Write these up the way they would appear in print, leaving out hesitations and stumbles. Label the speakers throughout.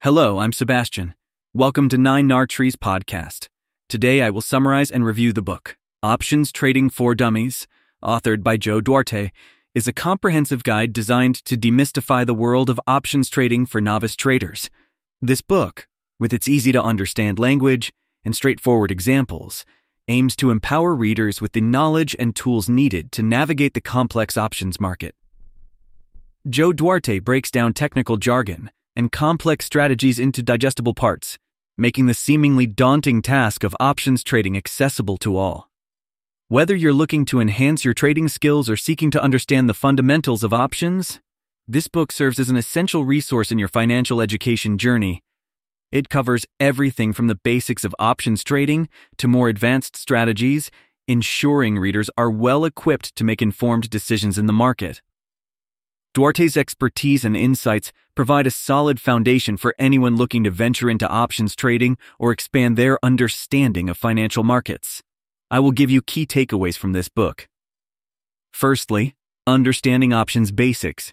Speaker 1: Hello, I'm Sebastian. Welcome to Nine Nar Trees podcast. Today I will summarize and review the book, Options Trading for Dummies, authored by Joe Duarte, is a comprehensive guide designed to demystify the world of options trading for novice traders. This book, with its easy-to-understand language and straightforward examples, aims to empower readers with the knowledge and tools needed to navigate the complex options market. Joe Duarte breaks down technical jargon and complex strategies into digestible parts, making the seemingly daunting task of options trading accessible to all. Whether you're looking to enhance your trading skills or seeking to understand the fundamentals of options, this book serves as an essential resource in your financial education journey. It covers everything from the basics of options trading to more advanced strategies, ensuring readers are well equipped to make informed decisions in the market. Duarte's expertise and insights provide a solid foundation for anyone looking to venture into options trading or expand their understanding of financial markets. I will give you key takeaways from this book. Firstly, understanding options basics.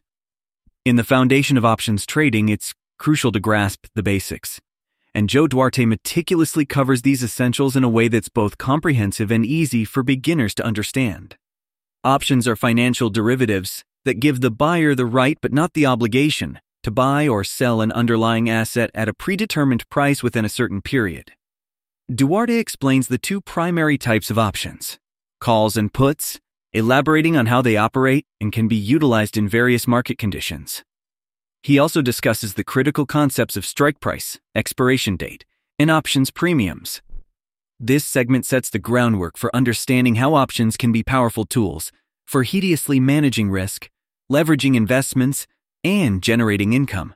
Speaker 1: In the foundation of options trading, it's crucial to grasp the basics, and Joe Duarte meticulously covers these essentials in a way that's both comprehensive and easy for beginners to understand. Options are financial derivatives that give the buyer the right but not the obligation to buy or sell an underlying asset at a predetermined price within a certain period. Duarte explains the two primary types of options, calls and puts, elaborating on how they operate and can be utilized in various market conditions. He also discusses the critical concepts of strike price, expiration date, and options premiums. This segment sets the groundwork for understanding how options can be powerful tools for hideously managing risk, leveraging investments, and generating income.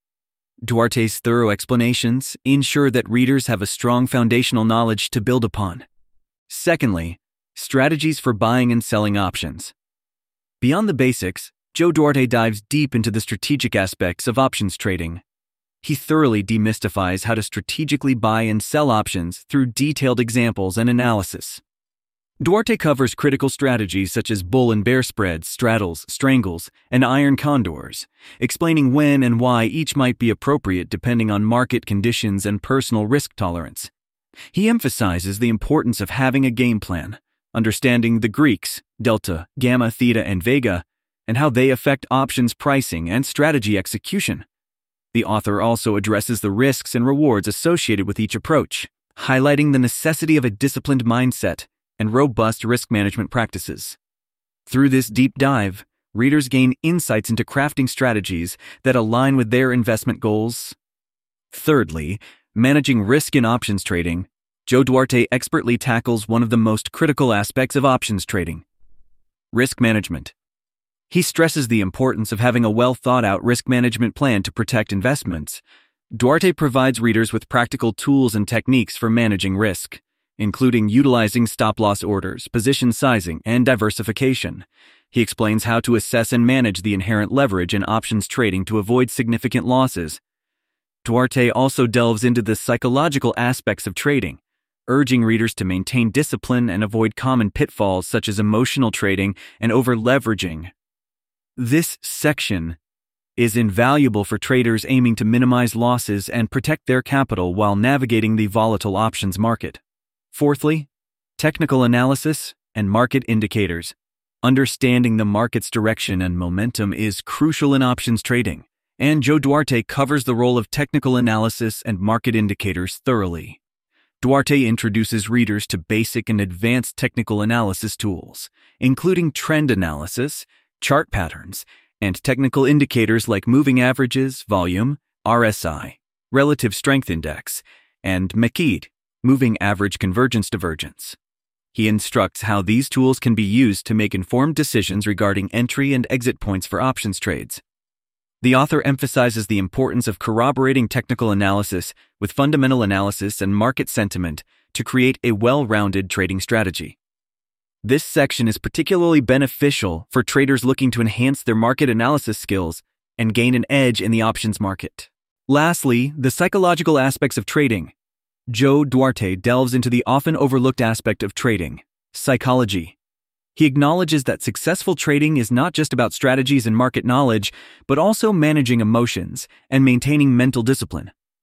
Speaker 1: Duarte's thorough explanations ensure that readers have a strong foundational knowledge to build upon. Secondly, strategies for buying and selling options. Beyond the basics, Joe Duarte dives deep into the strategic aspects of options trading. He thoroughly demystifies how to strategically buy and sell options through detailed examples and analysis. Duarte covers critical strategies such as bull and bear spreads, straddles, strangles, and iron condors, explaining when and why each might be appropriate depending on market conditions and personal risk tolerance. He emphasizes the importance of having a game plan, understanding the Greeks, delta, gamma, theta, and vega, and how they affect options pricing and strategy execution. The author also addresses the risks and rewards associated with each approach, highlighting the necessity of a disciplined mindset and robust risk management practices. Through this deep dive, readers gain insights into crafting strategies that align with their investment goals. Thirdly, managing risk in options trading. Joe Duarte expertly tackles one of the most critical aspects of options trading: risk management. He stresses the importance of having a well-thought-out risk management plan to protect investments. Duarte provides readers with practical tools and techniques for managing risk, including utilizing stop-loss orders, position sizing, and diversification. He explains how to assess and manage the inherent leverage in options trading to avoid significant losses. Duarte also delves into the psychological aspects of trading, urging readers to maintain discipline and avoid common pitfalls such as emotional trading and over-leveraging. This section is invaluable for traders aiming to minimize losses and protect their capital while navigating the volatile options market. Fourthly, technical analysis and market indicators. Understanding the market's direction and momentum is crucial in options trading, and Joe Duarte covers the role of technical analysis and market indicators thoroughly. Duarte introduces readers to basic and advanced technical analysis tools, including trend analysis, chart patterns, and technical indicators like moving averages, volume, RSI, relative strength index, and MACD, moving average convergence divergence. He instructs how these tools can be used to make informed decisions regarding entry and exit points for options trades. The author emphasizes the importance of corroborating technical analysis with fundamental analysis and market sentiment to create a well-rounded trading strategy. This section is particularly beneficial for traders looking to enhance their market analysis skills and gain an edge in the options market. Lastly, the psychological aspects of trading. Joe Duarte delves into the often overlooked aspect of trading, psychology. He acknowledges that successful trading is not just about strategies and market knowledge, but also managing emotions and maintaining mental discipline.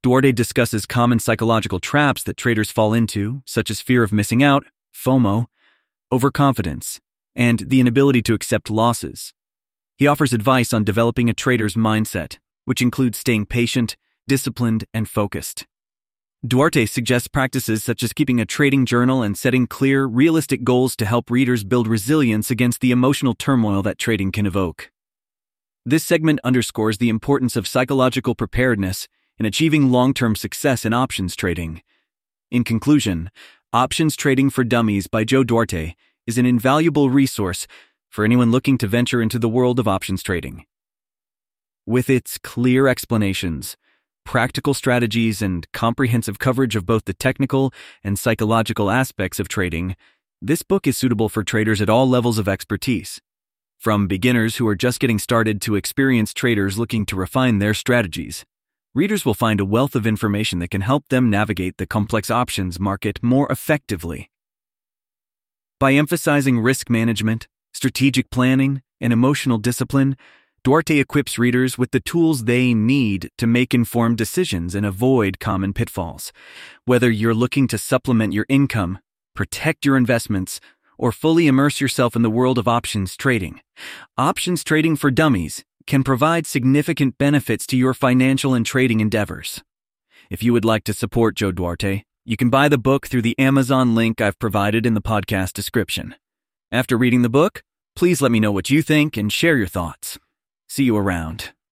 Speaker 1: Duarte discusses common psychological traps that traders fall into, such as fear of missing out, FOMO, overconfidence, and the inability to accept losses. He offers advice on developing a trader's mindset, which includes staying patient, disciplined, and focused. Duarte suggests practices such as keeping a trading journal and setting clear, realistic goals to help readers build resilience against the emotional turmoil that trading can evoke. This segment underscores the importance of psychological preparedness in achieving long-term success in options trading. In conclusion, Options Trading for Dummies by Joe Duarte is an invaluable resource for anyone looking to venture into the world of options trading. With its clear explanations, practical strategies, and comprehensive coverage of both the technical and psychological aspects of trading, this book is suitable for traders at all levels of expertise. From beginners who are just getting started to experienced traders looking to refine their strategies, readers will find a wealth of information that can help them navigate the complex options market more effectively. By emphasizing risk management, strategic planning, and emotional discipline, Duarte equips readers with the tools they need to make informed decisions and avoid common pitfalls. Whether you're looking to supplement your income, protect your investments, or fully immerse yourself in the world of options trading, Options Trading for Dummies can provide significant benefits to your financial and trading endeavors. If you would like to support Joe Duarte, you can buy the book through the Amazon link I've provided in the podcast description. After reading the book, please let me know what you think and share your thoughts. See you around.